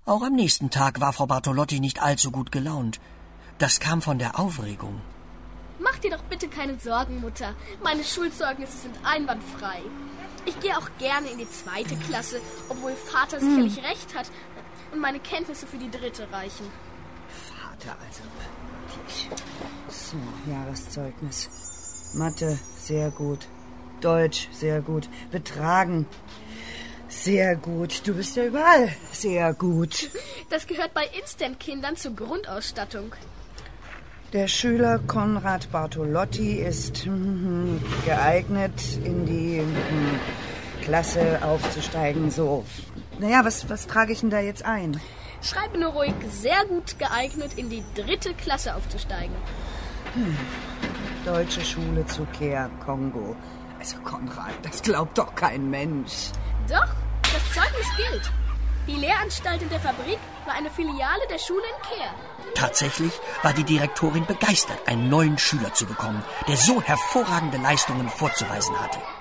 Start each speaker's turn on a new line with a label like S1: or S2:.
S1: Auch am nächsten Tag war Frau Bartolotti nicht allzu gut gelaunt. Das kam von der Aufregung.
S2: Mach dir doch bitte keine Sorgen, Mutter. Meine Schulzeugnisse sind einwandfrei. Ich gehe auch gerne in die 2. Klasse, obwohl Vater sicherlich recht hat und meine Kenntnisse für die 3. reichen.
S3: Vater, also wirklich. So, Jahreszeugnis. Mathe, sehr gut. Deutsch, sehr gut. Betragen, sehr gut. Du bist ja überall sehr gut.
S2: Das gehört bei Instant-Kindern zur Grundausstattung.
S3: Der Schüler Konrad Bartolotti ist geeignet, in die Klasse aufzusteigen. So, naja, was trage ich denn da jetzt ein?
S2: Schreibe nur ruhig, sehr gut geeignet, in die 3. Klasse aufzusteigen.
S3: Deutsche Schule zu Caire, Kongo. Also Konrad, das glaubt doch kein Mensch.
S2: Doch, das Zeugnis gilt. Die Lehranstalt in der Fabrik war eine Filiale der Schule in Caire.
S1: Tatsächlich war die Direktorin begeistert, einen neuen Schüler zu bekommen, der so hervorragende Leistungen vorzuweisen hatte.